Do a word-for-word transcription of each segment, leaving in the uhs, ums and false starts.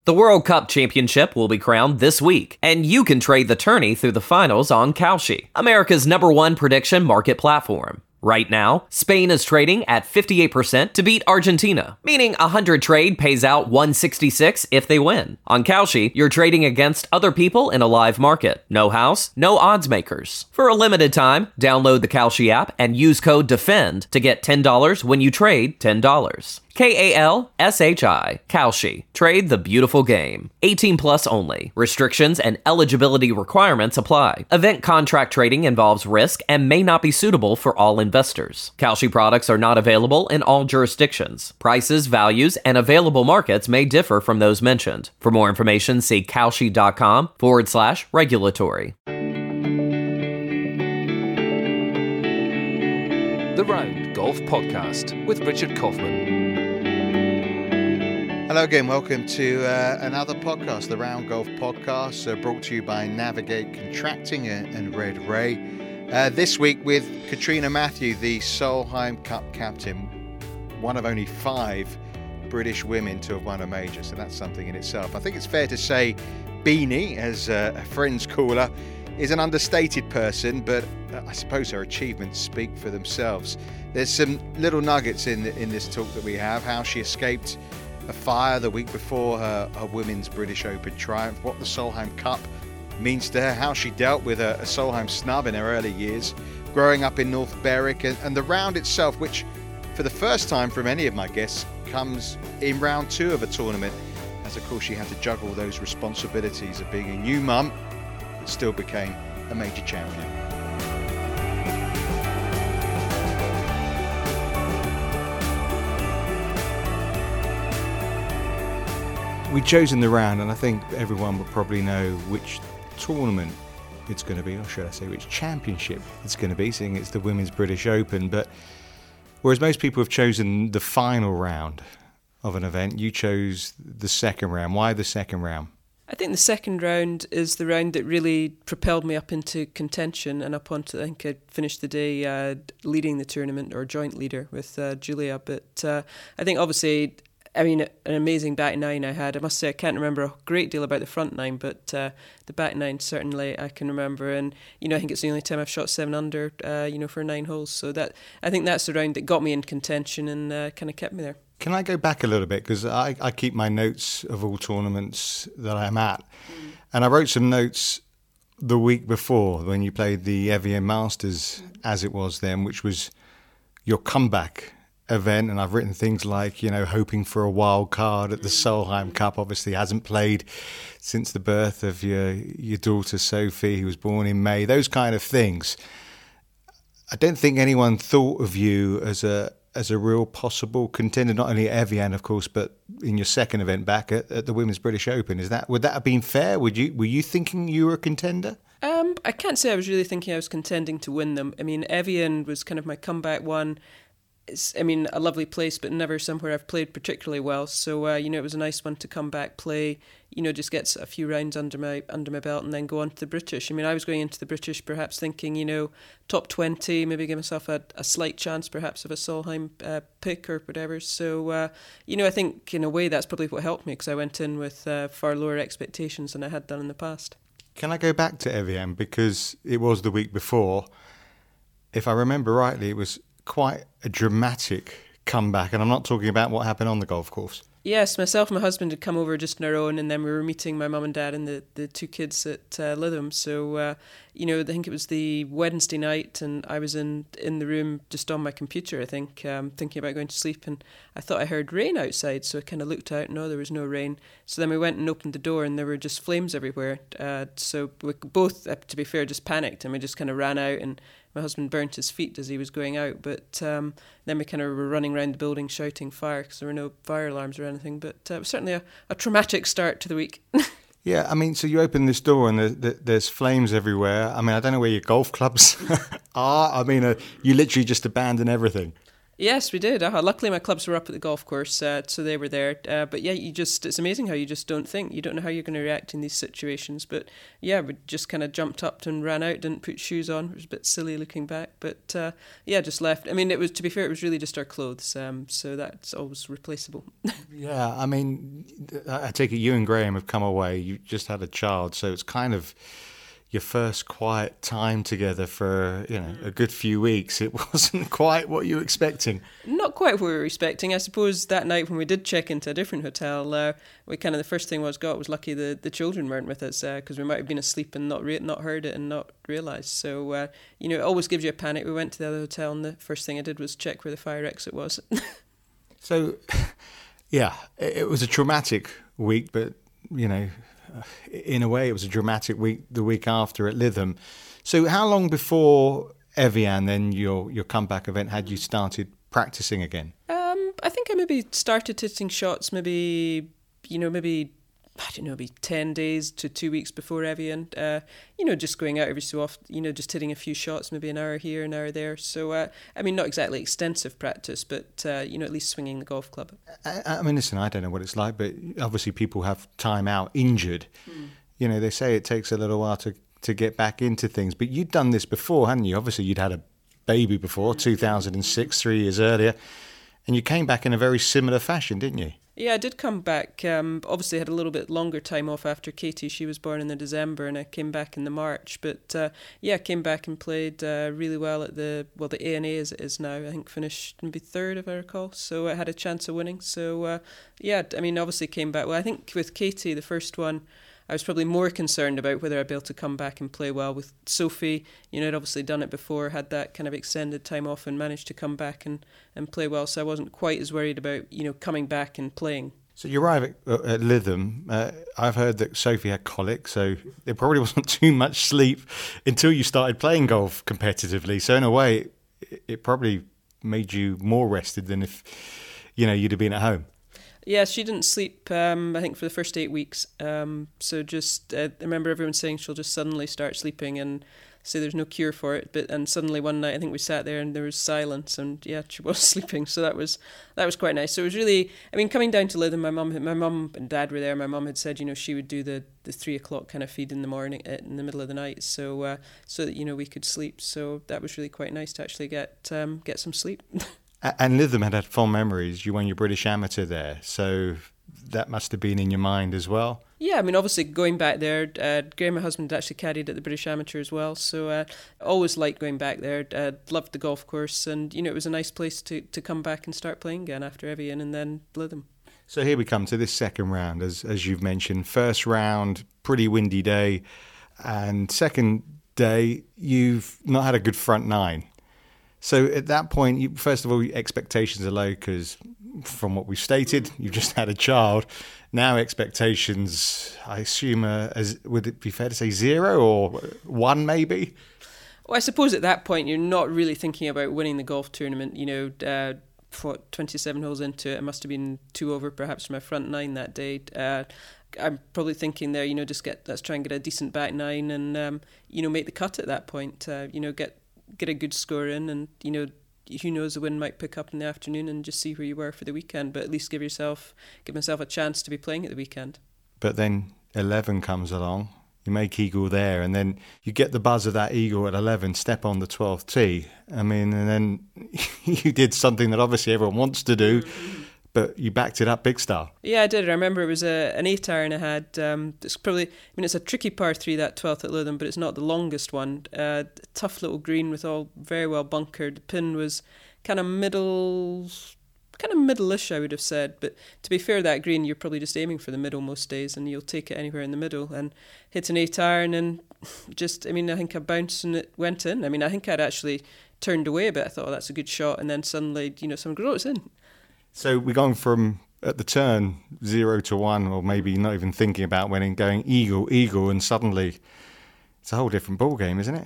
The World Cup Championship will be crowned this week, and you can trade the tourney through the finals on Kalshi, America's number one prediction market platform. Right now, Spain is trading at fifty-eight percent to beat Argentina, meaning a one hundred trade pays out one sixty-six if they win. On Kalshi, you're trading against other people in a live market. No house, no odds makers. For a limited time, download the Kalshi app and use code DEFEND to get ten dollars when you trade ten dollars. K A L S H I, Kalshi. Trade the beautiful game. eighteen plus only. Restrictions and eligibility requirements apply. Event contract trading involves risk and may not be suitable for all investors. Kalshi products are not available in all jurisdictions. Prices, values, and available markets may differ from those mentioned. For more information, see kalshi.com forward slash regulatory. The Round Golf Podcast with Richard Kaufman. Hello again, welcome to uh, another podcast, the Round Golf Podcast, uh, brought to you by Navigate Contracting and, and Red Ray. Uh, this week with Katrina Matthew, the Solheim Cup captain, one of only five British women to have won a major, so that's something in itself. I think it's fair to say Beanie, as uh, friends call her, is an understated person, but uh, I suppose her achievements speak for themselves. There's some little nuggets in the, in this talk that we have, how she escaped a fire the week before her, her Women's British Open triumph, what the Solheim Cup means to her, how she dealt with a, a Solheim snub in her early years, growing up in North Berwick, and, and the round itself, which for the first time from any of my guests comes in round two of a tournament, as of course she had to juggle those responsibilities of being a new mum, but still became a major champion. We've chosen the round, and I think everyone will probably know which tournament it's going to be, or should I say which championship it's going to be, seeing it's the Women's British Open. But whereas most people have chosen the final round of an event, you chose the second round. Why the second round? I think the second round is the round that really propelled me up into contention and up onto, I think I finished the day uh, leading the tournament, or joint leader with uh, Julia. But uh, I think obviously, I mean, an amazing back nine I had. I must say I can't remember a great deal about the front nine, but uh, the back nine certainly I can remember. And, you know, I think it's the only time I've shot seven under, uh, you know, for nine holes. So that I think that's the round that got me in contention and uh, kind of kept me there. Can I go back a little bit? Because I, I keep my notes of all tournaments that I'm at. Mm. And I wrote some notes the week before when you played the Evian Masters, mm. as it was then, which was your comeback event. And I've written things like, you know, hoping for a wild card at the Solheim Cup. Obviously hasn't played since the birth of your your daughter Sophie, who was born in May. Those kind of things. I don't think anyone thought of you as a as a real possible contender, not only at Evian, of course, but in your second event back at, at the Women's British Open. Is that would that have been fair? Would you were you thinking you were a contender? Um, I can't say I was really thinking I was contending to win them. I mean, Evian was kind of my comeback one. It's, I mean, a lovely place, but never somewhere I've played particularly well. So, uh, you know, it was a nice one to come back, play, you know, just get a few rounds under my under my belt and then go on to the British. I mean, I was going into the British perhaps thinking, you know, top twenty, maybe give myself a, a slight chance perhaps of a Solheim uh, pick or whatever. So, uh, you know, I think in a way that's probably what helped me, because I went in with uh, far lower expectations than I had done in the past. Can I go back to Evian? Because it was the week before. If I remember rightly, it was quite a dramatic comeback, and I'm not talking about what happened on the golf course. Yes, myself and my husband had come over just on our own, and then we were meeting my mum and dad and the, the two kids at uh, Lytham. So, uh, you know, I think it was the Wednesday night, and I was in, in the room just on my computer, I think, um, thinking about going to sleep, and I thought I heard rain outside, so I kind of looked out, no, there was no rain. So then we went and opened the door, and there were just flames everywhere. Uh, so we both, uh, to be fair, just panicked, and we just kind of ran out, and my husband burnt his feet as he was going out, but um, then we kind of were running around the building shouting fire, because there were no fire alarms or anything. But uh, it was certainly a, a traumatic start to the week. Yeah, I mean, so you open this door and there, there's flames everywhere. I mean, I don't know where your golf clubs are. I mean, uh, you literally just abandon everything. Yes, we did. Uh, luckily, my clubs were up at the golf course, uh, so they were there. Uh, but yeah, you just—it's amazing how you just don't think. You don't know how you're going to react in these situations. But yeah, we just kind of jumped up and ran out, didn't put shoes on. It was a bit silly looking back. But uh, yeah, just left. I mean, it was, to be fair, it was really just our clothes. Um, so that's always replaceable. Yeah, I mean, I take it you and Graham have come away. You just had a child, so it's kind of your first quiet time together for, you know, a good few weeks. It wasn't quite what you were expecting. Not quite what we were expecting. I suppose that night when we did check into a different hotel, uh, we kind of, the first thing was, God, was lucky the, the children weren't with us, because uh, we might have been asleep and not re- not heard it and not realised. So, uh, you know, it always gives you a panic. We went to the other hotel and the first thing I did was check where the fire exit was. So, yeah, it was a traumatic week, but, you know, in a way, it was a dramatic week the week after at Lytham. So how long before Evian, then your your comeback event, had you started practicing again? Um, I think I maybe started hitting shots maybe, you know, maybe, I don't know, maybe ten days to two weeks before Evian. Uh, you know, just going out every so often, you know, just hitting a few shots, maybe an hour here, an hour there. So, uh, I mean, not exactly extensive practice, but, uh, you know, at least swinging the golf club. I, I mean, listen, I don't know what it's like, but obviously people have time out injured. Mm. You know, they say it takes a little while to, to get back into things, but you'd done this before, hadn't you? Obviously, you'd had a baby before, two thousand six, three years earlier, and you came back in a very similar fashion, didn't you? Yeah, I did come back. Um, obviously, I had a little bit longer time off after Katie. She was born in the December, and I came back in the March. But uh, yeah, I came back and played uh, really well at the well, the A and A as it is now. I think finished maybe third, if I recall. So I had a chance of winning. So uh, yeah, I mean, obviously came back. Well, I think with Katie, the first one, I was probably more concerned about whether I'd be able to come back and play well. With Sophie, you know, I'd obviously done it before, had that kind of extended time off, and managed to come back and, and play well. So I wasn't quite as worried about, you know, coming back and playing. So you arrive at, at Lytham. Uh, I've heard that Sophie had colic, so there probably wasn't too much sleep until you started playing golf competitively. So in a way, it, it probably made you more rested than if, you know, you'd have been at home. Yeah, she didn't sleep, um, I think, for the first eight weeks. Um, so just, uh, I remember everyone saying she'll just suddenly start sleeping and say there's no cure for it. But and suddenly one night, I think we sat there and there was silence, and yeah, she was sleeping. So that was that was quite nice. So it was really, I mean, coming down to Lytham, my mum, my mum and dad were there. My mum had said, you know, she would do the, the three o'clock kind of feed in the morning, in the middle of the night, so uh, so that, you know, we could sleep. So that was really quite nice to actually get um, get some sleep. And Lytham had had fond memories. You won your British Amateur there, so that must have been in your mind as well. Yeah, I mean, obviously going back there, uh, Graham, my husband, actually caddied at the British Amateur as well, so uh, always liked going back there. Uh, loved the golf course, and you know, it was a nice place to, to come back and start playing again after Evian and then Lytham. So here we come to this second round, as as you've mentioned. First round, pretty windy day, and second day, you've not had a good front nine. So at that point, you, first of all, expectations are low because, from what we've stated, you've just had a child. Now expectations, I assume, uh, as, would it be fair to say zero or one maybe? Well, I suppose at that point, you're not really thinking about winning the golf tournament. You know, uh, for twenty-seven holes into it, it must have been two over perhaps for my front nine that day. Uh, I'm probably thinking there, you know, just get let's try and get a decent back nine and, um, you know, make the cut at that point. Uh, you know, get get a good score in, and you know, who knows, the wind might pick up in the afternoon, and just see where you were for the weekend, but at least give yourself give myself a chance to be playing at the weekend. But then eleven comes along, you make eagle there, and then you get the buzz of that eagle at eleven, step on the twelfth tee. I mean, and then you did something that obviously everyone wants to do, but you backed it up big style. Yeah, I did. I remember it was a, an eight iron I had. Um, it's probably, I mean, it's a tricky par three, that twelfth at Lytham, but it's not the longest one. Uh, tough little green with all very well bunkered. The pin was kind of middle, kind of middle-ish, I would have said. But to be fair, that green, you're probably just aiming for the middle most days, and you'll take it anywhere in the middle. And hit an eight iron, and just, I mean, I think I bounced and it went in. I mean, I think I'd actually turned away a bit. I thought, oh, that's a good shot. And then suddenly, you know, someone goes, oh, it's in. So we're going from, at the turn, zero to one, or maybe not even thinking about winning, going eagle, eagle, and suddenly it's a whole different ball game, isn't it?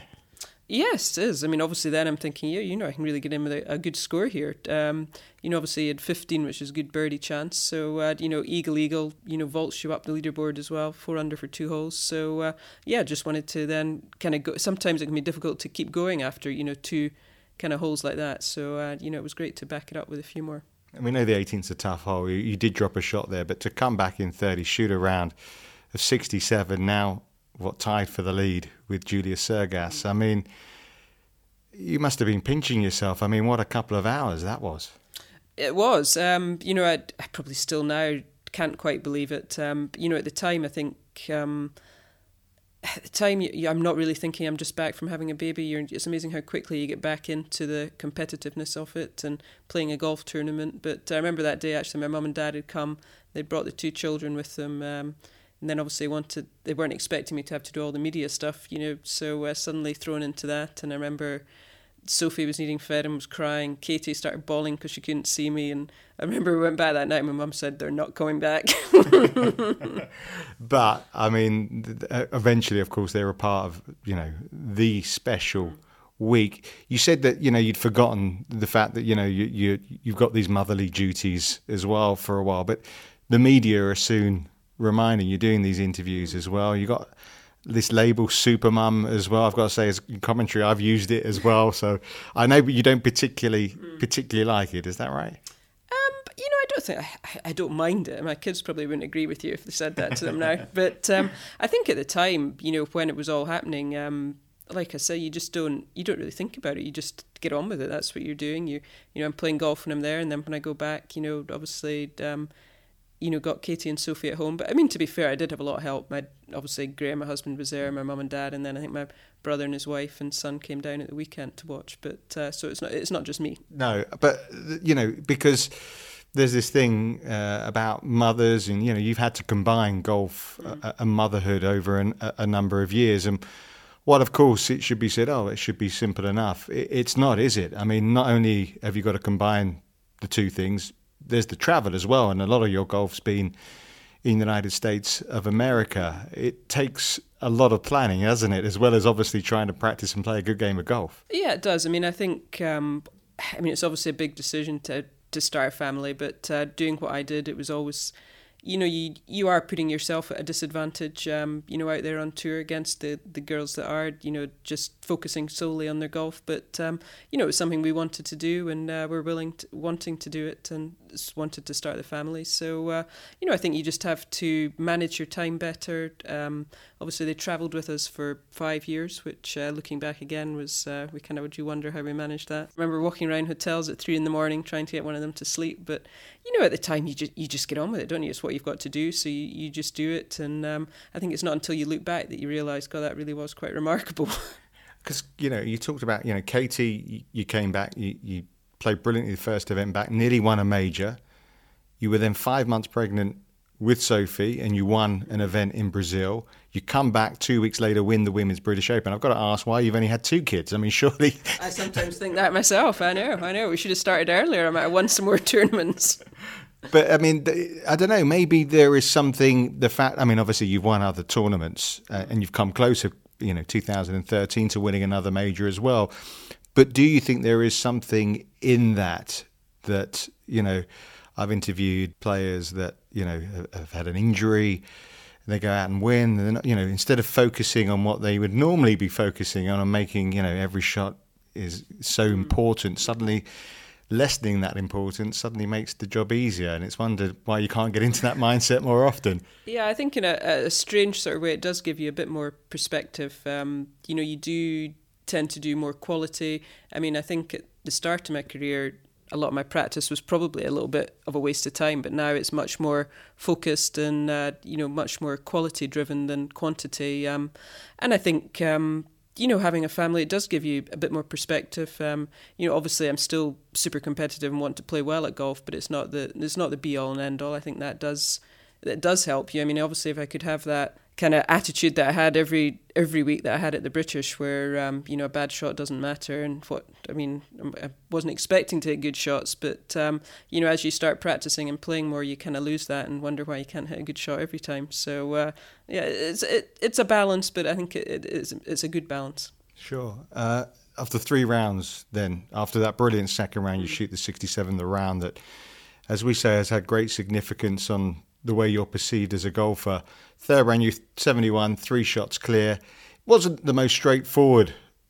Yes, it is. I mean, obviously then I'm thinking, yeah, you know, I can really get in with a, a good score here. Um, you know, obviously you had fifteen, which is a good birdie chance. So, uh, you know, eagle, eagle, you know, vaults you up the leaderboard as well, four under for two holes. So, uh, yeah, just wanted to then kind of go. Sometimes it can be difficult to keep going after, you know, two kind of holes like that. So, uh, you know, it was great to back it up with a few more. And we know the eighteenth's a tough hole. You, you did drop a shot there, but to come back in thirty, shoot a round of sixty-seven, now what, tied for the lead with Julia Sergas. I mean, you must have been pinching yourself. I mean, what a couple of hours that was. It was. Um, you know, I, I probably still now can't quite believe it. Um, you know, at the time, I think... Um, At the time, you, I'm not really thinking I'm just back from having a baby. You're, it's amazing how quickly you get back into the competitiveness of it and playing a golf tournament. But I remember that day, actually, my mum and dad had come. They'd brought the two children with them. Um, and then obviously wanted, they weren't expecting me to have to do all the media stuff, you know, so uh, suddenly thrown into that. And I remember Sophie was needing fed and was crying. Katie started bawling because she couldn't see me. And I remember we went back that night and my mum said, they're not coming back. But, I mean, eventually, of course, they were part of, you know, the special week. You said that, you know, you'd forgotten the fact that, you know, you, you, you've got these motherly duties as well for a while. But the media are soon reminding you, doing these interviews as well. You got this label Supermum as well. I've got to say, as commentary, I've used it as well. So I know you don't particularly particularly like it. Is that right? Um, you know, I don't think I, I don't mind it. My kids probably wouldn't agree with you if they said that to them now. But um, I think at the time, you know, when it was all happening, um, like I say, you just don't you don't really think about it. You just get on with it. That's what you're doing. You you know, I'm playing golf when I'm there, and then when I go back, you know, obviously. Um, you know, got Katie and Sophie at home. But I mean, to be fair, I did have a lot of help. My obviously Graham, my husband, was there, my mum and dad, and then I think my brother and his wife and son came down at the weekend to watch. But uh, so it's not it's not just me. No, but you know, because there's this thing uh, about mothers, and you know, you've had to combine golf mm. and motherhood over an, a number of years, and while of course it should be said, oh, it should be simple enough. It, it's not, is it? I mean, not only have you got to combine the two things. There's the travel as well, and a lot of your golf's been in the United States of America. It takes a lot of planning, hasn't it, as well as obviously trying to practice and play a good game of golf. Yeah, it does. I mean, I think, um, I mean, it's obviously a big decision to, to start a family, but uh, doing what I did, it was always, you know, you you are putting yourself at a disadvantage, um, you know, out there on tour against the, the girls that are, you know, just focusing solely on their golf. But, um, you know, it was something we wanted to do, and uh, we're willing to, wanting to do it, and wanted to start the family. So, uh, you know, I think you just have to manage your time better. Um, obviously, they travelled with us for five years, which uh, looking back again was, uh, we kind of would you wonder how we managed that. I remember walking around hotels at three in the morning trying to get one of them to sleep. But, you know, at the time, you just, you just get on with it, don't you? It's what you've got to do. So you, you just do it. And um, I think it's not until you look back that you realise, God, that really was quite remarkable. Because, you know, you talked about, you know, Katie, you came back, you, you played brilliantly the first event back, nearly won a major. You were then five months pregnant with Sophie, and you won an event in Brazil. You come back two weeks later, win the Women's British Open. I've got to ask why you've only had two kids. I mean, surely... I sometimes think that myself. I know, I know. We should have started earlier. I might have won some more tournaments. But, I mean, I don't know, maybe there is something, the fact, I mean, obviously you've won other tournaments uh, and you've come closer, you know, two thousand thirteen to winning another major as well. But do you think there is something in that, that, you know, I've interviewed players that, you know, have, have had an injury, and they go out and win, and not, you know, instead of focusing on what they would normally be focusing on and making, you know, every shot is so important, suddenly lessening that importance suddenly makes the job easier, and it's wondered why you can't get into that mindset more often. Yeah, I think in a, a strange sort of way, it does give you a bit more perspective. Um, you know, you do tend to do more quality. I mean, I think at the start of my career, a lot of my practice was probably a little bit of a waste of time, but now it's much more focused and, uh, you know, much more quality driven than quantity. Um, and I think, um, you know, having a family, it does give you a bit more perspective. Um, you know, obviously I'm still super competitive and want to play well at golf, but it's not the, it's not the be all and end all. I think that does, that does help you. I mean, obviously if I could have that kind of attitude that I had every every week that I had at the British, where um, you know, a bad shot doesn't matter, and what I mean, I wasn't expecting to hit good shots, but um, you know, as you start practicing and playing more, you kind of lose that and wonder why you can't hit a good shot every time. So uh, yeah, it's it, it's a balance, but I think it, it, it's it's a good balance. Sure. Uh, after three rounds, then after that brilliant second round, you shoot the sixty-seven, the round that, as we say, has had great significance on the way you're perceived as a golfer. Third round, you seventy-one, three shots clear. It wasn't the most straightforward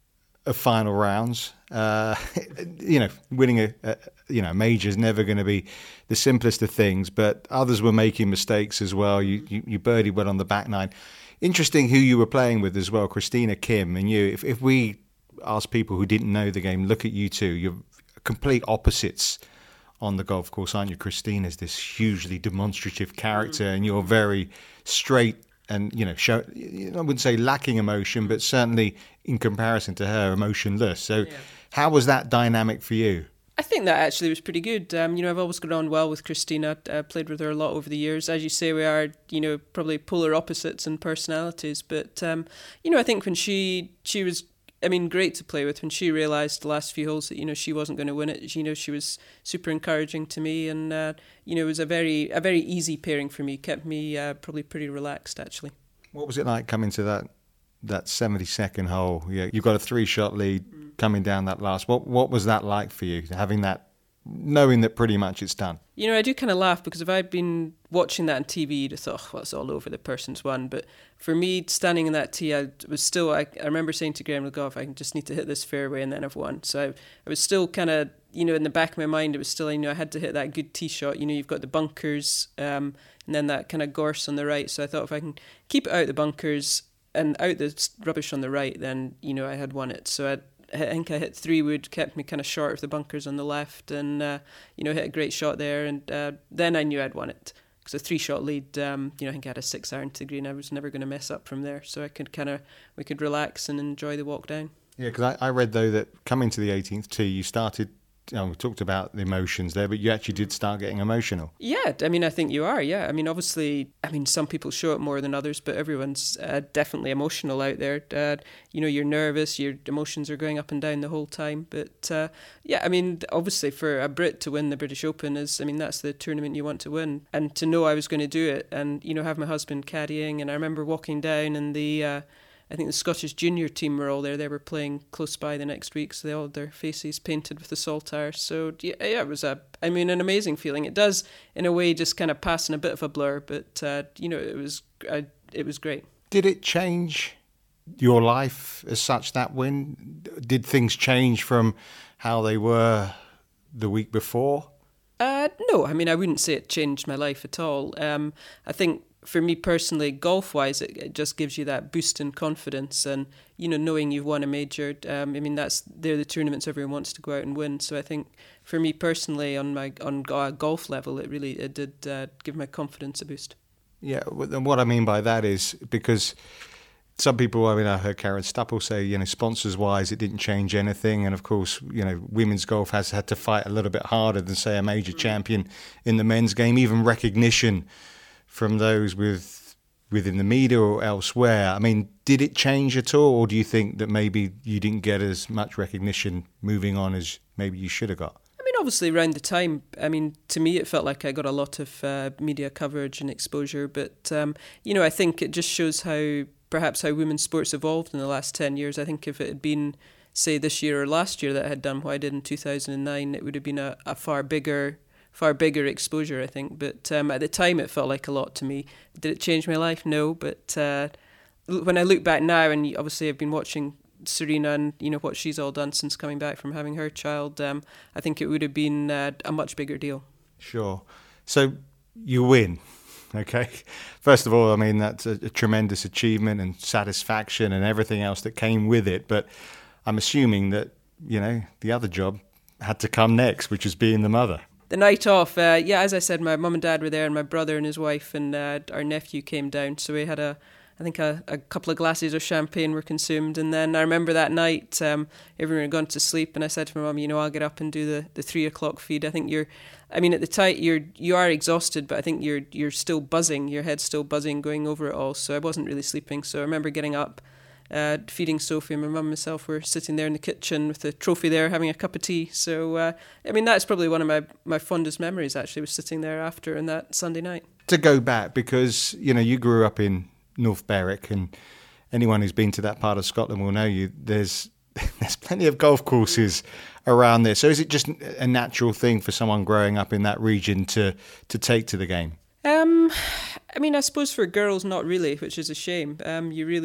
of final rounds. Uh, you know, winning a, a you know major is never going to be the simplest of things, but others were making mistakes as well. You you, you birdied well on the back nine. Interesting who you were playing with as well, Christina Kim and you. If if we ask people who didn't know the game, look at you two. You're complete opposites on the golf course, aren't you? Christina's this hugely demonstrative character, and you're very straight and, you know, show, I wouldn't say lacking emotion, but certainly in comparison to her, emotionless. So yeah. How was that dynamic for you? I think that actually was pretty good. Um, you know, I've always got on well with Christina. I played with her a lot over the years. As you say, we are, you know, probably polar opposites in personalities. But, um, you know, I think when she she was, I mean, great to play with. When she realised the last few holes that, you know, she wasn't going to win it, you know, she was super encouraging to me. And, uh, you know, it was a very a very easy pairing for me. Kept me uh, probably pretty relaxed, actually. What was it like coming to that that seventy-second hole? Yeah, you've got a three-shot lead mm. coming down that last. What what was that like for you, having that, knowing that pretty much it's done? You know, I do kind of laugh because if I'd been watching that on T V, you'd have thought, oh, well, it's all over, the person's won. But for me, standing in that tee, I was still, I, I remember saying to Graham LeGoff, I just need to hit this fairway and then I've won. So I, I was still kind of, you know, in the back of my mind, it was still, you know, I had to hit that good tee shot. You know, you've got the bunkers um, and then that kind of gorse on the right. So I thought if I can keep it out the bunkers and out the rubbish on the right, then, you know, I had won it. So I I think I hit three wood, kept me kind of short of the bunkers on the left, and uh, you know, hit a great shot there. And uh, then I knew I'd won it because a three-shot lead. Um, you know, I think I had a six iron to the green. I was never going to mess up from there, so I could kind of we could relax and enjoy the walk down. Yeah, because I, I read though that coming to the eighteenth tee, you started. You know, we talked about the emotions there, but you actually did start getting emotional. Yeah, I mean, I think you are, yeah. I mean, obviously, I mean, some people show it more than others, but everyone's uh, definitely emotional out there. Uh, you know, you're nervous, your emotions are going up and down the whole time. But, uh, yeah, I mean, obviously, for a Brit to win the British Open is, I mean, that's the tournament you want to win. And to know I was going to do it and, you know, have my husband caddying. And I remember walking down and the... Uh, I think the Scottish junior team were all there. They were playing close by the next week, so they all had their faces painted with the saltire. So yeah, yeah, it was a, I mean, an amazing feeling. It does, in a way, just kind of pass in a bit of a blur, but uh, you know, it was, uh, it was great. Did it change your life as such, that win? Did things change from how they were the week before? Uh, no, I mean, I wouldn't say it changed my life at all. Um, I think. For me personally, golf-wise, it, it just gives you that boost in confidence, and you know, knowing you've won a major. Um, I mean, that's they're the tournaments everyone wants to go out and win. So I think for me personally, on my on a golf level, it really it did uh, give my confidence a boost. Yeah, and what I mean by that is because some people, I mean, I heard Karen Stupple say, you know, sponsors-wise, it didn't change anything, and of course, you know, women's golf has had to fight a little bit harder than say a major mm-hmm. champion in the men's game, even recognition from those with within the media or elsewhere. I mean, did it change at all, or do you think that maybe you didn't get as much recognition moving on as maybe you should have got? I mean, obviously around the time, I mean, to me it felt like I got a lot of uh, media coverage and exposure, but, um, you know, I think it just shows how, perhaps how women's sports evolved in the last ten years. I think if it had been, say, this year or last year that I had done what I did in two thousand nine, it would have been a, a far bigger... far bigger exposure, I think. But um, at the time, it felt like a lot to me. Did it change my life? No. But uh, when I look back now, and obviously I've been watching Serena and, you know, what she's all done since coming back from having her child, um, I think it would have been uh, a much bigger deal. Sure. So you win, okay? First of all, I mean, that's a, a tremendous achievement and satisfaction and everything else that came with it. But I'm assuming that, you know, the other job had to come next, which was being the mother. The night off, uh, yeah, as I said, my mum and dad were there, and my brother and his wife and uh, our nephew came down. So we had a, I think a, a couple of glasses of champagne were consumed, and then I remember that night um, everyone had gone to sleep, and I said to my mum, you know, I'll get up and do the, the three o'clock feed. I think you're, I mean, at the time you're you are exhausted, but I think you're you're still buzzing, your head's still buzzing, going over it all. So I wasn't really sleeping. So I remember getting up. Uh, feeding Sophie, and my mum and myself were sitting there in the kitchen with the trophy there, having a cup of tea. So, uh, I mean, that's probably one of my, my fondest memories, actually, was sitting there after on that Sunday night. To go back, because, you know, you grew up in North Berwick, and anyone who's been to that part of Scotland will know you. There's there's plenty of golf courses around there. So is it just a natural thing for someone growing up in that region to, to take to the game? Um, I mean, I suppose for girls, not really, which is a shame. Um, you really,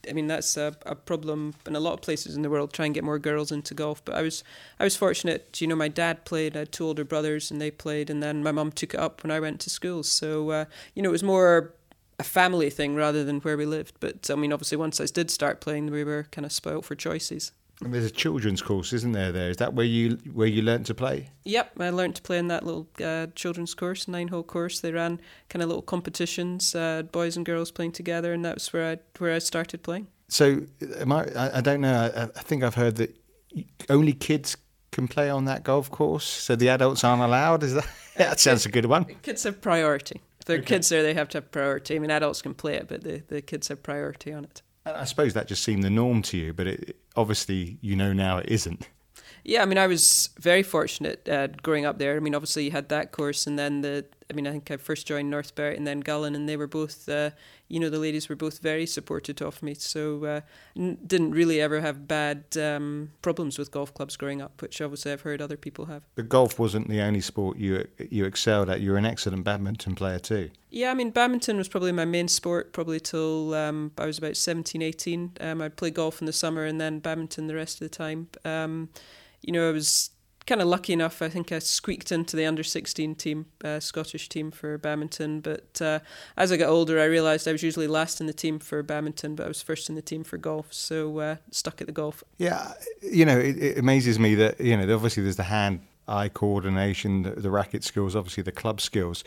I mean, that's a, a problem in a lot of places in the world, try and get more girls into golf. But I was I was fortunate, you know, my dad played, I had two older brothers and they played, and then my mum took it up when I went to school. So, uh, you know, it was more a family thing rather than where we lived. But, I mean, obviously once I did start playing, we were kind of spoilt for choices. And there's a children's course, isn't there? There is that where you where you learnt to play? Yep, I learnt to play in that little uh, children's course, nine-hole course. They ran kind of little competitions, uh, boys and girls playing together, and that was where I where I started playing. So, am I? I don't know. I, I think I've heard that only kids can play on that golf course, so the adults aren't allowed. Is that? That sounds a good one. Kids have priority. If there are Okay. kids there, they have to have priority. I mean, adults can play it, but the, the kids have priority on it. I suppose that just seemed the norm to you, but it, obviously you know now it isn't. Yeah, I mean, I was very fortunate uh, growing up there. I mean, obviously you had that course, and then the, I mean, I think I first joined North Berwick and then Gullin, and they were both, uh, you know, the ladies were both very supportive of me. So uh, n- didn't really ever have bad um, problems with golf clubs growing up, which obviously I've heard other people have. But golf wasn't the only sport you you excelled at. You were an excellent badminton player too. Yeah, I mean, badminton was probably my main sport, probably till um, I was about seventeen, eighteen. Um, I'd play golf in the summer and then badminton the rest of the time. Um, you know, I was kind of lucky enough. I think I squeaked into the under sixteen team, uh, Scottish team for badminton. But uh, as I got older, I realised I was usually last in the team for badminton, but I was first in the team for golf. So uh, stuck at the golf. Yeah, you know, it, it amazes me that, you know, obviously there's the hand-eye coordination, the, the racket skills, obviously the club skills.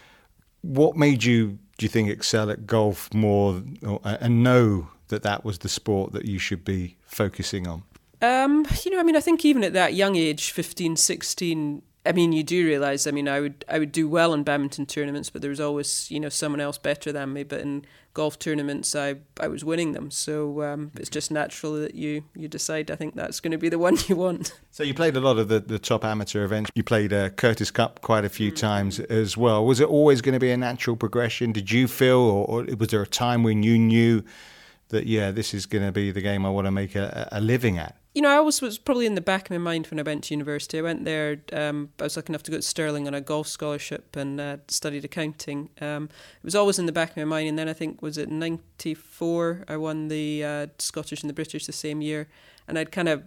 What made you, do you think, excel at golf more or, and know that that was the sport that you should be focusing on? Um, you know, I mean, I think even at that young age, fifteen, sixteen, I mean, you do realise, I mean, I would I would do well in badminton tournaments, but there was always, you know, someone else better than me. But in golf tournaments, I, I was winning them. So um, it's just natural that you, you decide, I think that's going to be the one you want. So you played a lot of the, the top amateur events. You played uh, Curtis Cup quite a few times as well. Was it always going to be a natural progression? Did you feel, or, or was there a time when you knew that, yeah, this is going to be the game I want to make a, a living at? You know, I always was probably in the back of my mind when I went to university. I went there, um, I was lucky enough to go to Stirling on a golf scholarship and uh, studied accounting. Um, it was always in the back of my mind. And then I think, was it ninety-four, I won the uh, Scottish and the British the same year. And I'd kind of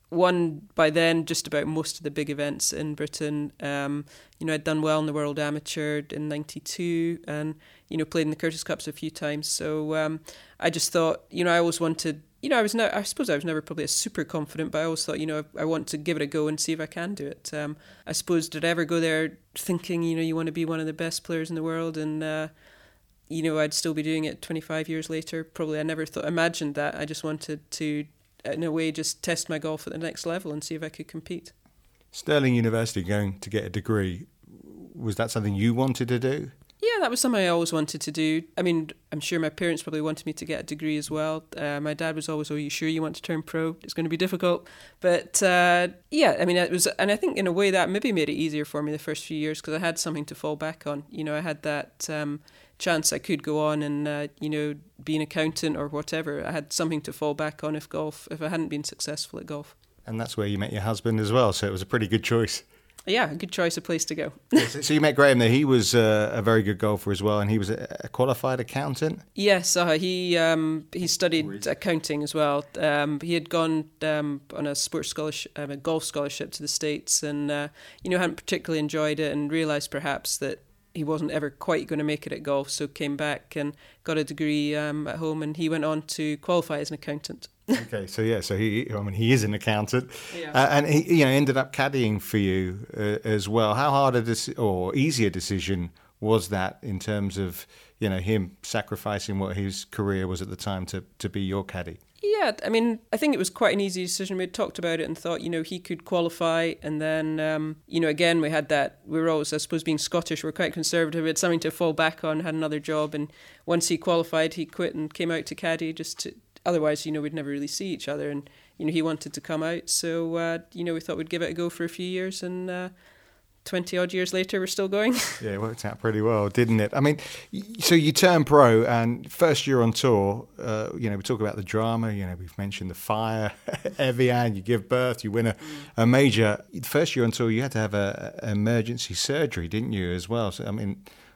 won by then just about most of the big events in Britain. Um, you know, I'd done well in the World Amateur in ninety-two and, you know, played in the Curtis Cups a few times. So um, I just thought, you know, I always wanted... You know, I was no, I suppose I was never probably a super confident, but I always thought, you know, I want to give it a go and see if I can do it. Um, I suppose, did I ever go there thinking, you know, you want to be one of the best players in the world and, uh, you know, I'd still be doing it twenty-five years later? Probably I never thought, imagined that. I just wanted to, in a way, just test my golf at the next level and see if I could compete. Stirling University, going to get a degree, was that something you wanted to do? Yeah, that was something I always wanted to do. I mean, I'm sure my parents probably wanted me to get a degree as well. Uh, my dad was always, "Oh, are you sure you want to turn pro? It's going to be difficult." But uh, yeah, I mean, it was, and I think in a way that maybe made it easier for me the first few years because I had something to fall back on. You know, I had that um, chance I could go on and uh, you know, be an accountant or whatever. I had something to fall back on if golf, if I hadn't been successful at golf. And that's where you met your husband as well, so it was a pretty good choice. Yeah, a good choice, a place to go. So you met Graham there. He was uh, a very good golfer as well, and he was a qualified accountant? Yes, uh, he um, he studied accounting as well. Um, he had gone um, on a sports scholarship, um, a golf scholarship to the States, and uh, you know, hadn't particularly enjoyed it, and realised perhaps that he wasn't ever quite going to make it at golf, so came back and got a degree um, at home, and he went on to qualify as an accountant. Okay, so yeah, so he, I mean, he is an accountant, Yeah. uh, and he, you know, ended up caddying for you uh, as well. How hard a deci- or easier decision was that in terms of, you know, him sacrificing what his career was at the time to to be your caddy? Yeah, I mean, I think it was quite an easy decision. We had talked about it and thought, you know, he could qualify. And then, um, you know, again, we had that, we were always, I suppose, being Scottish, we we're quite conservative. We had something to fall back on, had another job. And once he qualified, he quit and came out to caddy just to, otherwise, you know, we'd never really see each other. And, you know, he wanted to come out. So, uh, you know, we thought we'd give it a go for a few years. And uh, twenty odd years later, we're still going. Yeah, it worked out pretty well, didn't it? I mean, y- so you turn pro, and first year on tour, uh, you know, we talk about the drama, you know, we've mentioned the fire, Evian, you give birth, you win a, a major. First year on tour, you had to have a, a emergency surgery, didn't you, as well? So, I mean,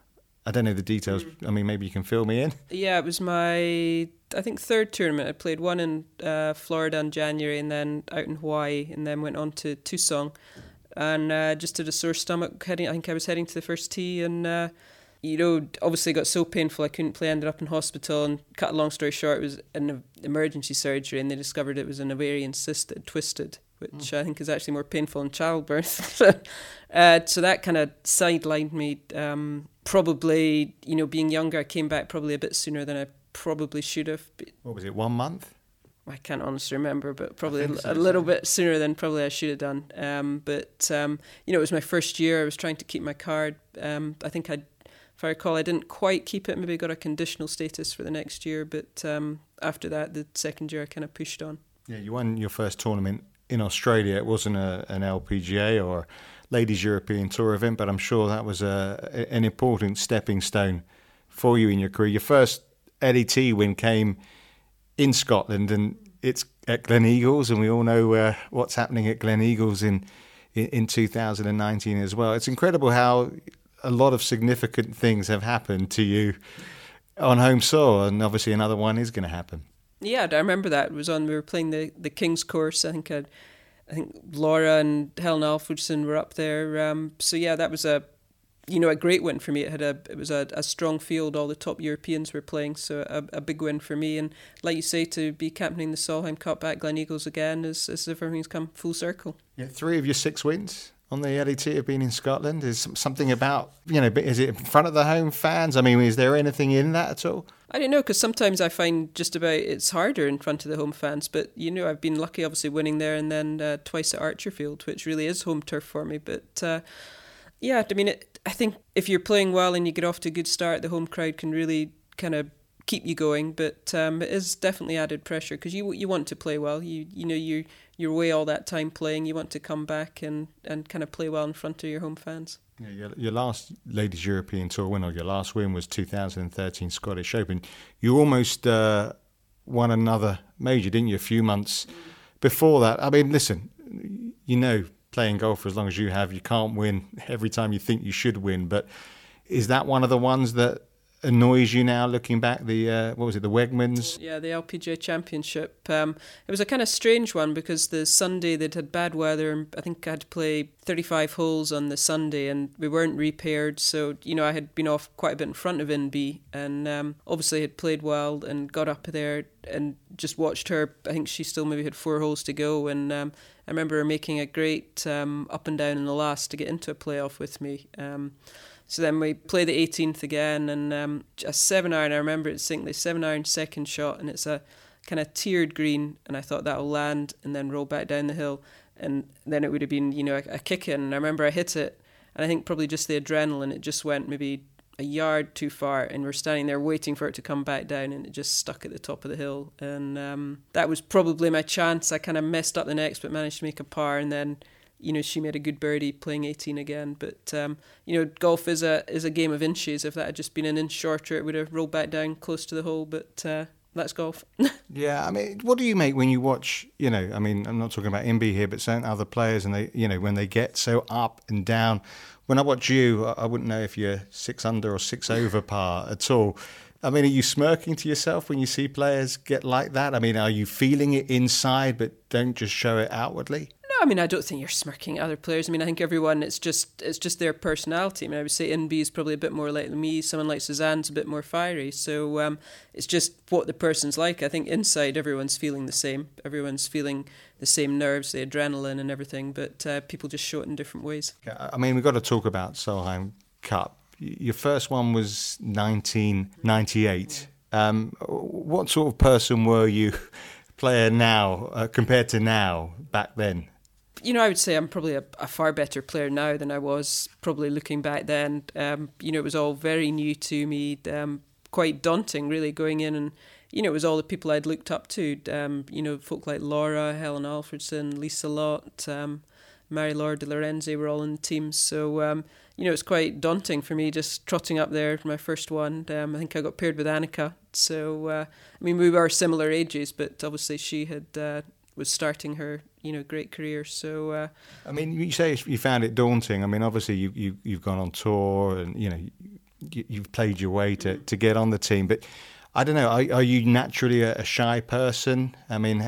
I don't know the details. I mean, maybe you can fill me in. Yeah, it was my, I think, third tournament. I played one in uh, Florida in January and then out in Hawaii, and then went on to Tucson. And uh, just had a sore stomach heading. I think I was heading to the first tee, and uh, you know, obviously got so painful I couldn't play. Ended up in hospital, and cut a long story short, it was an emergency surgery, and they discovered it was an ovarian cyst that had twisted, which mm. I think is actually more painful in childbirth. uh, so that kind of sidelined me. Um, probably, you know, being younger, I came back probably a bit sooner than I probably should have. What was it? One month? I can't honestly remember, but probably a, so, a little so. bit sooner than probably I should have done. Um, but, um, you know, it was my first year. I was trying to keep my card. Um, I think I, if I recall, I didn't quite keep it. Maybe got a conditional status for the next year. But um, after that, the second year, I kind of pushed on. Yeah, you won your first tournament in Australia. It wasn't a, an L P G A or Ladies European Tour event, but I'm sure that was a, an important stepping stone for you in your career. Your first L E T win came in Scotland, and it's at Glen Eagles, and we all know uh, what's happening at Glen Eagles in, in in two thousand nineteen as well. It's incredible how a lot of significant things have happened to you on home soil, and obviously another one is going to happen. Yeah, I remember that. It was on, we were playing the, the King's Course. I think I'd, I think Laura and Helen Alfredson were up there. Um, so yeah, that was a, you know, a great win for me. It had a, it was a, a strong field. All the top Europeans were playing, so a, a big win for me. And like you say, to be captaining the Solheim Cup at Glen Eagles again is as if everything's come full circle. Yeah, three of your six wins on the L E T have been in Scotland. Is something about, you know, is it in front of the home fans? I mean, is there anything in that at all? I don't know, because sometimes I find just about it's harder in front of the home fans. But, you know, I've been lucky, obviously, winning there and then uh, twice at Archerfield, which really is home turf for me. But, uh, yeah, I mean, it, I think if you're playing well and you get off to a good start, the home crowd can really kind of keep you going. But um, it is definitely added pressure because you you want to play well. You you know, you, you're away all that time playing. You want to come back and, and kind of play well in front of your home fans. Yeah, your, your last Ladies European Tour win, or your last win, was two thousand thirteen Scottish Open. You almost uh, won another major, didn't you, a few months before that? I mean, listen, you know, playing golf for as long as you have, you can't win every time you think you should win. But is that one of the ones that annoys you now, looking back? The uh, what was it, the Wegmans? Yeah, the L P G A Championship. Um, it was a kind of strange one because the Sunday they'd had bad weather, and I think I had to play thirty-five holes on the Sunday, and we weren't repaired. So you know, I had been off quite a bit in front of N B, and um, obviously had played well and got up there and just watched her. I think she still maybe had four holes to go, and um, I remember her making a great um, up and down in the last to get into a playoff with me. Um, So then we play the eighteenth again, and um, a seven iron. I remember it sinking the seven iron second shot, and it's a kind of tiered green, and I thought that'll land and then roll back down the hill, and then it would have been, you know, a, a kick in. And I remember I hit it, and I think probably just the adrenaline, it just went maybe a yard too far, and we're standing there waiting for it to come back down, and it just stuck at the top of the hill, and um, that was probably my chance. I kind of messed up the next, but managed to make a par, and then, you know, she made a good birdie playing eighteen again. But, um, you know, golf is a is a game of inches. If that had just been an inch shorter, it would have rolled back down close to the hole. But uh, that's golf. Yeah, I mean, what do you make when you watch, you know, I mean, I'm not talking about M B here, but certain other players, and they, you know, when they get so up and down. When I watch you, I wouldn't know if you're six under or six over par at all. I mean, are you smirking to yourself when you see players get like that? I mean, are you feeling it inside but don't just show it outwardly? No, I mean, I don't think you're smirking at other players. I mean, I think everyone, it's just it's just their personality. I mean, I would say N B is probably a bit more like me. Someone like Suzanne's a bit more fiery. So um, it's just what the person's like. I think inside, everyone's feeling the same. Everyone's feeling the same nerves, the adrenaline and everything, but uh, people just show it in different ways. I mean, we've got to talk about Solheim Cup. Your first one was nineteen ninety-eight. Um, what sort of person were you, player now, uh, compared to now, back then? You know, I would say I'm probably a, a far better player now than I was probably looking back then. Um, you know, it was all very new to me, um, quite daunting really going in, and, you know, it was all the people I'd looked up to. Um, you know, folk like Laura, Helen Alfredson, Lisa Lott, um, Marie-Laure de Lorenzi were all in the team. So, um, you know, it's quite daunting for me just trotting up there for my first one. Um, I think I got paired with Annika. So, uh, I mean, we were similar ages, but obviously she had uh, was starting her, you know, great career. So, uh, I mean, you say you found it daunting. I mean, obviously you, you, you've gone on tour and, you know, you, you've played your way to, to get on the team. But I don't know, are, are you naturally a, a shy person? I mean,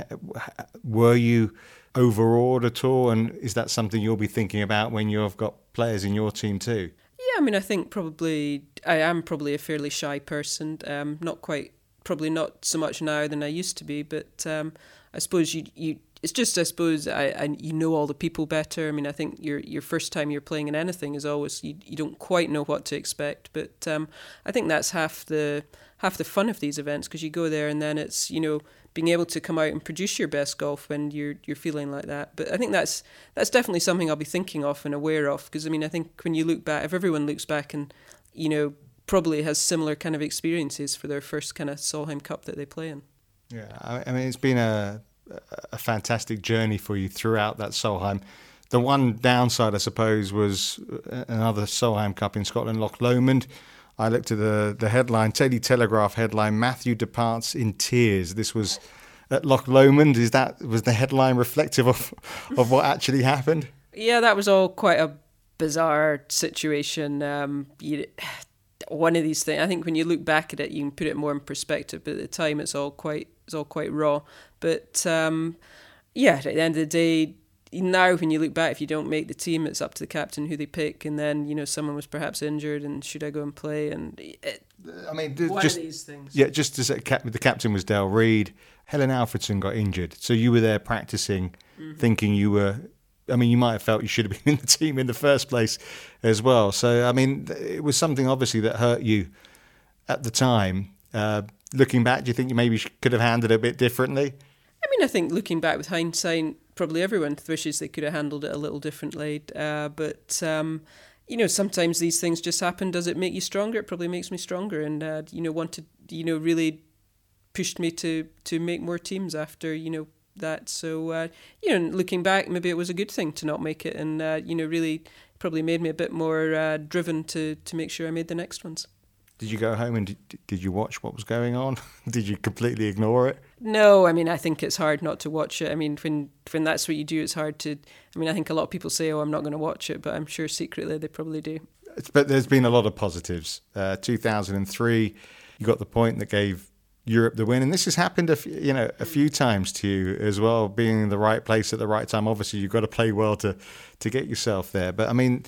were you overawed at all? And is that something you'll be thinking about when you've got players in your team too? Yeah, I mean, I think probably I am probably a fairly shy person. Um, not quite, probably not so much now than I used to be. But um, I suppose you you. It's just I suppose I, I you know all the people better. I mean, I think your your first time you're playing in anything is always you, you don't quite know what to expect. But um, I think that's half the half the fun of these events, because you go there and then it's, you know, being able to come out and produce your best golf when you're you're feeling like that. But I think that's that's definitely something I'll be thinking of and aware of, because I mean I think when you look back, if everyone looks back and, you know, probably has similar kind of experiences for their first kind of Solheim Cup that they play in. Yeah, I mean it's been a a fantastic journey for you throughout that Solheim. The one downside, I suppose, was another Solheim Cup in Scotland, Loch Lomond. I looked at the, the headline, Daily Telegraph headline, Matthew departs in tears. This was at Loch Lomond. Is that, was the headline reflective of, of what actually happened? Yeah, that was all quite a bizarre situation. Um, you, one of these things, I think when you look back at it, you can put it more in perspective, but at the time it's all quite it's all quite raw. But um, yeah, at the end of the day, now when you look back, if you don't make the team, it's up to the captain who they pick, and then, you know, someone was perhaps injured and should I go and play, and it, I mean, one just of these things. Yeah, just as a cap, the captain was Dale Reed. Helen Alfredson got injured, so you were there practicing, mm-hmm. thinking you were. I mean, you might have felt you should have been in the team in the first place as well. So, I mean, it was something obviously that hurt you at the time. Uh, looking back, do you think you maybe could have handled it a bit differently? I mean, I think looking back with hindsight, probably everyone wishes they could have handled it a little differently. Uh, but, um, you know, sometimes these things just happen. Does it make you stronger? It probably makes me stronger, and, uh, you know, wanted, you know, really pushed me to, to make more teams after, you know, that. So, uh, you know, looking back, maybe it was a good thing to not make it, and, uh, you know, really probably made me a bit more uh, driven to, to make sure I made the next ones. Did you go home and did, did you watch what was going on? Did you completely ignore it? No, I mean, I think it's hard not to watch it. I mean, when when that's what you do, it's hard to... I mean, I think a lot of people say, oh, I'm not going to watch it, but I'm sure secretly they probably do. But there's been a lot of positives. Uh, two thousand three, you got the point that gave Europe the win, and this has happened a few, you know, a few times to you as well, being in the right place at the right time. Obviously, you've got to play well to, to get yourself there. But, I mean...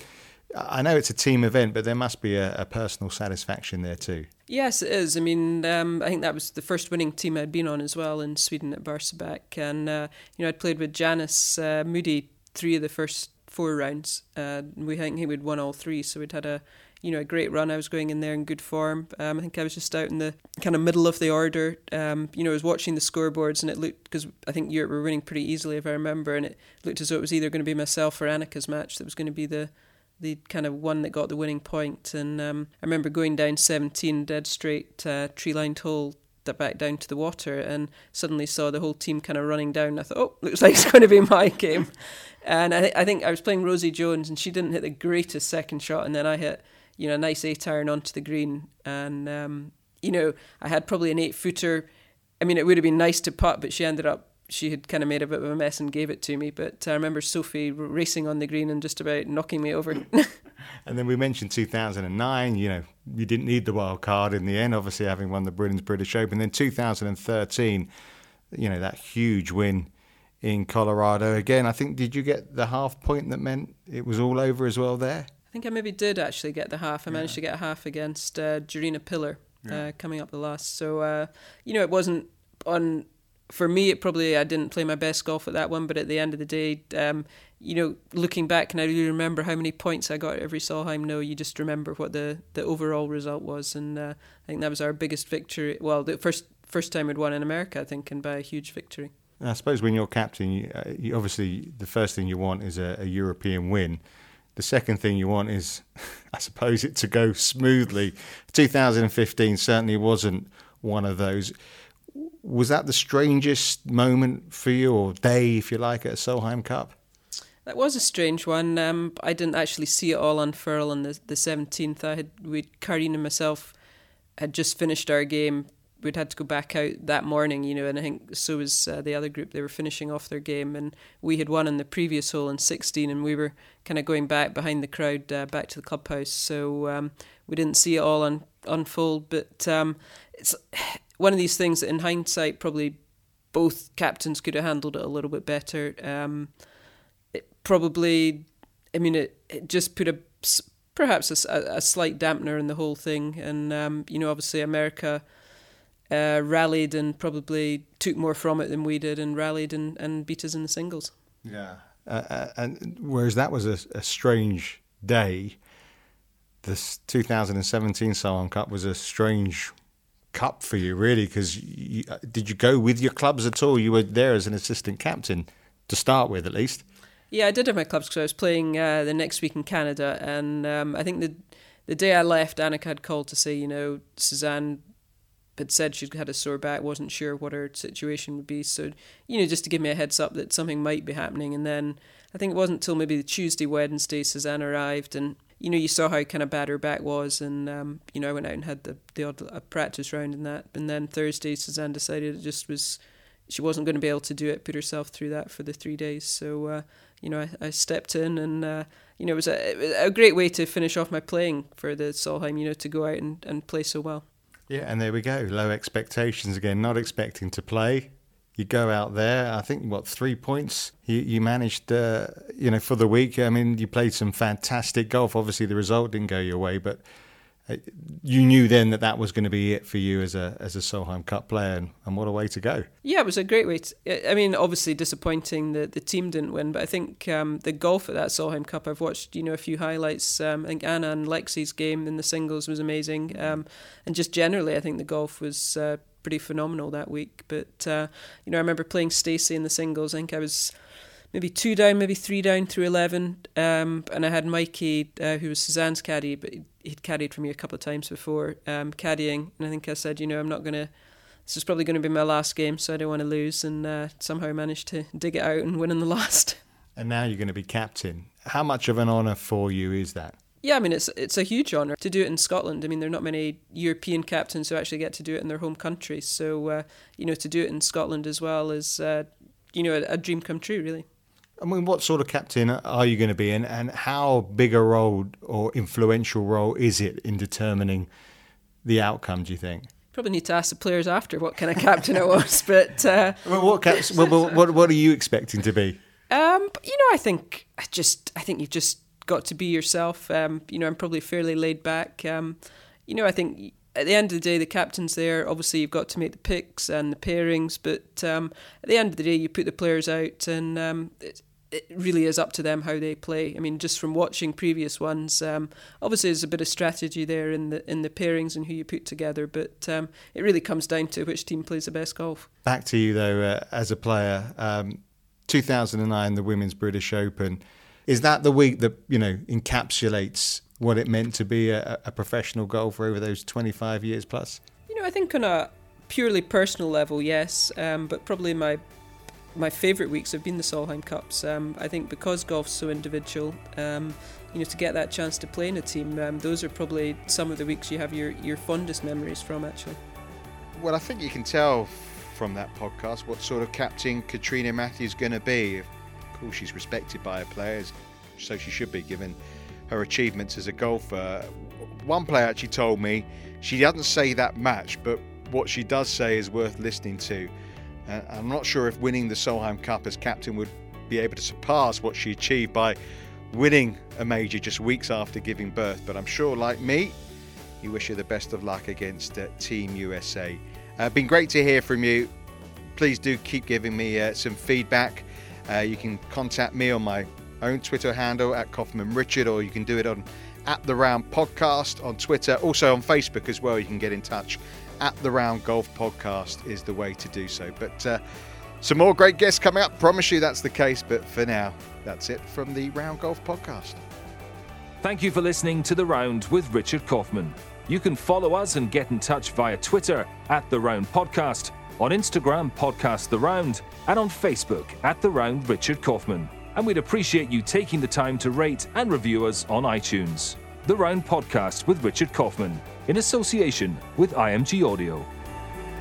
I know it's a team event, but there must be a, a personal satisfaction there too. Yes, it is. I mean, um, I think that was the first winning team I'd been on as well in Sweden at Barsebäck. And, uh, you know, I'd played with Janice uh, Moody three of the first four rounds. Uh, we I think we'd won all three, so we'd had a, you know, a great run. I was going in there in good form. Um, I think I was just out in the kind of middle of the order. Um, you know, I was watching the scoreboards, and it looked, because I think Europe were winning pretty easily, if I remember, and it looked as though it was either going to be myself or Annika's match that was going to be the the kind of one that got the winning point. And um, I remember going down seventeen, dead straight, uh, tree-lined hole back down to the water, and suddenly saw the whole team kind of running down. I thought, oh, looks like it's going to be my game. And I, th- I think I was playing Rosie Jones, and she didn't hit the greatest second shot, and then I hit, you know, a nice eight iron onto the green. And, um, you know, I had probably an eight-footer. I mean, it would have been nice to putt, but she ended up, she had kind of made a bit of a mess and gave it to me. But I remember Sophie racing on the green and just about knocking me over. And then we mentioned two thousand nine, you know, you didn't need the wild card in the end, obviously having won the Britain's British Open. Then two thousand thirteen, you know, that huge win in Colorado. Again, I think, did you get the half point that meant it was all over as well there? I think I maybe did actually get the half. I managed yeah. to get a half against uh, Jarina Pillar yeah. uh, coming up the last. So, uh, you know, it wasn't on... For me, it probably, I didn't play my best golf at that one, but at the end of the day, um, you know, looking back, and I really remember how many points I got at every Solheim. No, you just remember what the, the overall result was, and uh, I think that was our biggest victory. Well, the first first time we'd won in America, I think, and by a huge victory. I suppose when you're captain, you, uh, you obviously the first thing you want is a, a European win. The second thing you want is, I suppose, it to go smoothly. two thousand fifteen certainly wasn't one of those. Was that the strangest moment for you, or day, if you like, at a Solheim Cup? That was a strange one. Um, I didn't actually see it all unfurl on the, the seventeenth. I had, we, Karine and myself had just finished our game we'd had to go back out that morning, you know, and I think so was uh, the other group. They were finishing off their game, and we had won in the previous hole in sixteen, and we were kind of going back behind the crowd, uh, back to the clubhouse. So um, we didn't see it all un- unfold, but um, it's one of these things that in hindsight probably both captains could have handled it a little bit better. Um, it probably, I mean, it, it just put a perhaps a, a slight dampener in the whole thing, and um, you know, obviously America uh, rallied and probably took more from it than we did, and rallied and, and beat us in the singles. Yeah, uh, and whereas that was a, a strange day, this two thousand seventeen Solheim Cup was a strange cup for you, really, because did you go with your clubs at all? You were there as an assistant captain to start with, at least. Yeah, I did have my clubs because I was playing uh, the next week in Canada, and um, I think the the day I left, Annika had called to say, you know, Suzanne had said she'd had a sore back, wasn't sure what her situation would be, so, you know, just to give me a heads up that something might be happening. And then I think it wasn't until maybe the Tuesday, Wednesday, Suzanne arrived, and, you know, you saw how kind of bad her back was, and, um, you know, I went out and had the, the odd a practice round and that, and then Thursday, Suzanne decided it just was, she wasn't going to be able to do it, put herself through that for the three days, so... Uh, You know, I, I stepped in, and uh, you know, it was a, a great way to finish off my playing for the Solheim. You know, to go out and, and play so well. Yeah, and there we go. Low expectations again. Not expecting to play. You go out there. I think what three points you you managed. Uh, you know, for the week. I mean, you played some fantastic golf. Obviously, the result didn't go your way, but you knew then that that was going to be it for you as a as a Solheim Cup player, and, and what a way to go. Yeah, it was a great way to, I mean, obviously disappointing that the team didn't win, but I think um, the golf at that Solheim Cup, I've watched, you know, a few highlights. Um, I think Anna and Lexi's game in the singles was amazing, um, and just generally I think the golf was uh, pretty phenomenal that week. But uh, you know, I remember playing Stacey in the singles. I think I was maybe two down, maybe three down through eleven, um, and I had Mikey, uh, who was Suzanne's caddy, but he'd caddied for me a couple of times before, um, caddying, and I think I said, you know, I'm not going to, this is probably going to be my last game, so I don't want to lose, and uh, somehow I managed to dig it out and win in the last. And now you're going to be captain. How much of an honour for you is that? Yeah, I mean, it's it's a huge honour to do it in Scotland. I mean, there are not many European captains who actually get to do it in their home country, so, uh, you know, to do it in Scotland as well is, uh, you know, a, a dream come true, really. I mean, what sort of captain are you going to be in, and how big a role or influential role is it in determining the outcome, do you think? Probably need to ask the players after what kind of captain I was, but... Uh, well, what, caps, well, what, what are you expecting to be? Um, you know, I think I just, I think you've just got to be yourself. Um, you know, I'm probably fairly laid back. Um, you know, I think... At the end of the day, the captain's there. Obviously, you've got to make the picks and the pairings, but um, at the end of the day, you put the players out, and um, it, it really is up to them how they play. I mean, just from watching previous ones, um, obviously there's a bit of strategy there in the in the pairings and who you put together, but um, it really comes down to which team plays the best golf. Back to you, though, uh, as a player, um, two thousand nine, the Women's British Open. Is that the week that, you know, encapsulates what it meant to be a, a professional golfer over those twenty-five years plus? You know, I think on a purely personal level, yes, um, but probably my my favourite weeks have been the Solheim Cups. Um, I think because golf's so individual, um, you know, to get that chance to play in a team, um, those are probably some of the weeks you have your, your fondest memories from, actually. Well, I think you can tell from that podcast what sort of captain Katrina Matthews is going to be. Of course, she's respected by her players, so she should be, given her achievements as a golfer. One player actually told me she doesn't say that much, but what she does say is worth listening to. Uh, I'm not sure if winning the Solheim Cup as captain would be able to surpass what she achieved by winning a major just weeks after giving birth, but I'm sure, like me, you wish her the best of luck against uh, Team U S A. Uh, been great to hear from you. Please do keep giving me uh, some feedback. Uh, you can contact me on my own Twitter handle at Kaufman Richard, or you can do it on at The Round Podcast on Twitter. Also on Facebook as well, you can get in touch. At The Round Golf Podcast is the way to do so. But uh, some more great guests coming up. Promise you that's the case. But for now, that's it from the Round Golf Podcast. Thank you for listening to The Round with Richard Kaufman. You can follow us and get in touch via Twitter at The Round Podcast, on Instagram Podcast The Round, and on Facebook at The Round Richard Kaufman. And we'd appreciate you taking the time to rate and review us on iTunes. The Round Podcast with Richard Kaufman, in association with I M G Audio.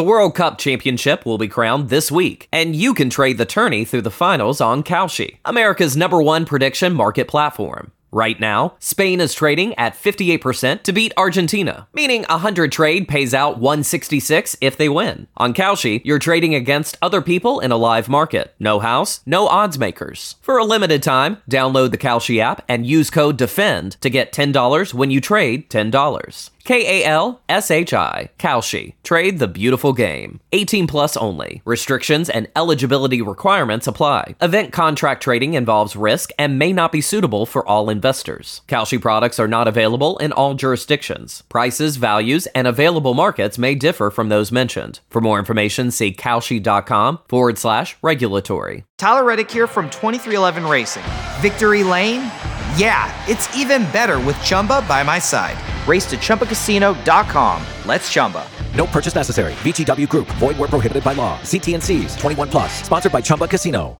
World Cup Championship will be crowned this week, and you can trade the tourney through the finals on Kalshi, America's number one prediction market platform. Right now, Spain is trading at fifty-eight percent to beat Argentina, meaning a one hundred trade pays out one sixty-six if they win. On Kalshi, you're trading against other people in a live market. No house, no odds makers. For a limited time, download the Kalshi app and use code DEFEND to get ten dollars when you trade ten dollars. K A L S H I, Kalshi. Trade the beautiful game. eighteen plus only. Restrictions and eligibility requirements apply. Event contract trading involves risk and may not be suitable for all investors. Kalshi products are not available in all jurisdictions. Prices, values, and available markets may differ from those mentioned. For more information, see Kalshi.com forward slash regulatory. Tyler Reddick here from twenty-three eleven Racing. Victory Lane? Yeah, it's even better with Chumba by my side. Race to Chumba Casino dot com. Let's Chumba. No purchase necessary. V G W Group. Void where prohibited by law. See T and C's. twenty-one plus. Sponsored by Chumba Casino.